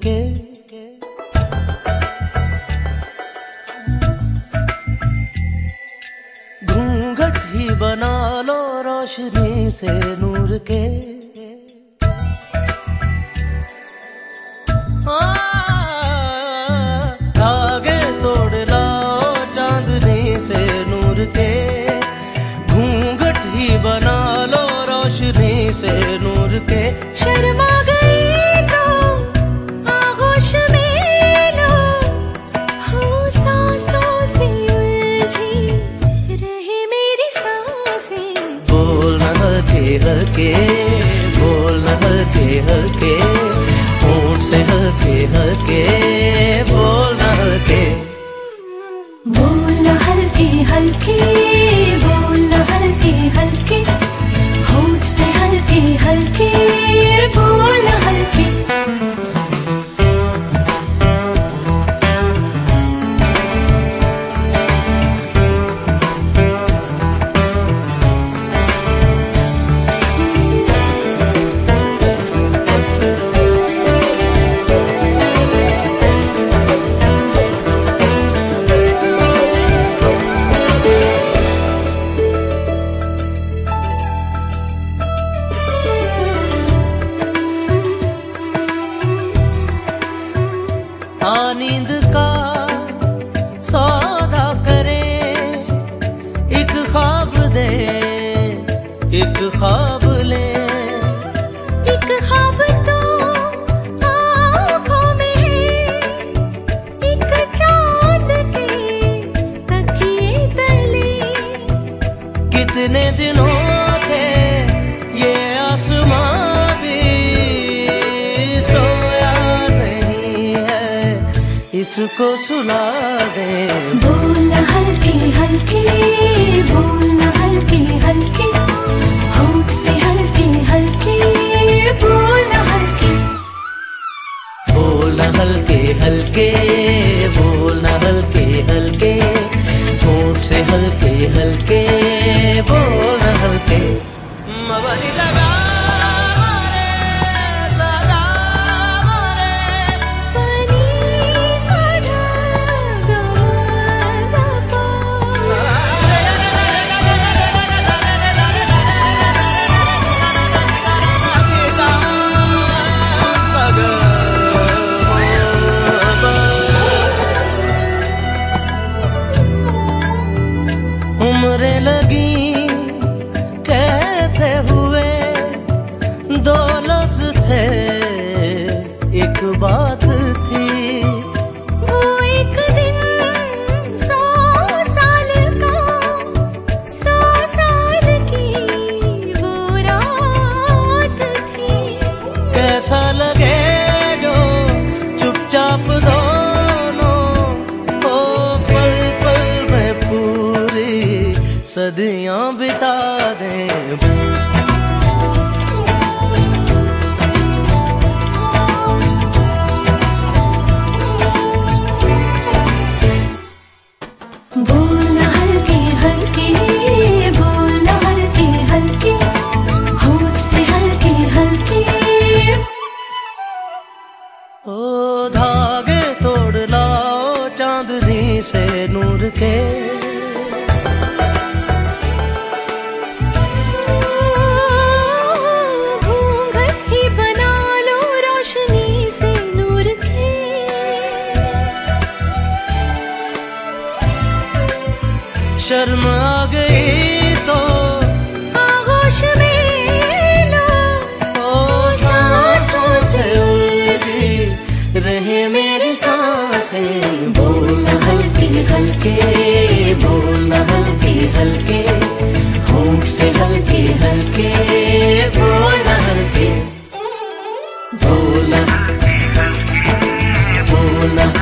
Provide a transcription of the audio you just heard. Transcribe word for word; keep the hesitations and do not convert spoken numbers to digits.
के। घूंघट ही बना लो रोशनी से नूर के। धागे तोड़ लाओ चांदनी से नूर के। घूंघट ही बना लो रोशनी से नूर के। शर्मा गई तो आगोश में लो, हो सांसों से उलझी रहे मेरी सांसें। बोल न हल्के हल्के, बोल न हल्के हल्के, होंठ से हल्के हल्के, बोल न हल्के। बोल न हल्के हल्के, बोल न हल्के हल्के, होंठ से हल्के हल्के, बोल न हल्के। आ नींद का सौदा करें, एक ख्वाब दे, एक ख्वाब ले। एक ख्वाब तो आँखों में है, एक चाँद के तकिए तले। कितने दिनों से ये आसमां भी सोया नहीं है, इसको सुला दे। बोल न हल्के हल्के, बोल न हल्के हल्के, होंठ से हल्के हल्के, बोल न हल्के। बोल न हल्के हल्के, बोल न हल्के हल्के, होंठ से हल्के हल्के, बोल न हल्के। मवाली लगा उम्रें लगी कहते हुए, दो लफ्ज थे एक बात थी। वो एक दिन सौ साल का, सौ साल की वो रात थी। कैसा लगे जो चुपचाप दोनों ओ पल पल में पूरी सदियां बिता दें। बोल न हल्के हल्के, बोल न हल्के हल्के, होंठ से हल्के हल्के। ओ धागे तोड़ लाओ चांदनी से नूर के। घूंघट ही बना लो रोशनी से नूर के। शर्म आ गई तो आगोश में लो, ओ सांसों से उलझी रहे मेरी सांसें। बोल न हल्के हल्के, बोल न हल्के हल्के, होंठ से हल्के हल्के, बोल न हल्के। बोल न बोल न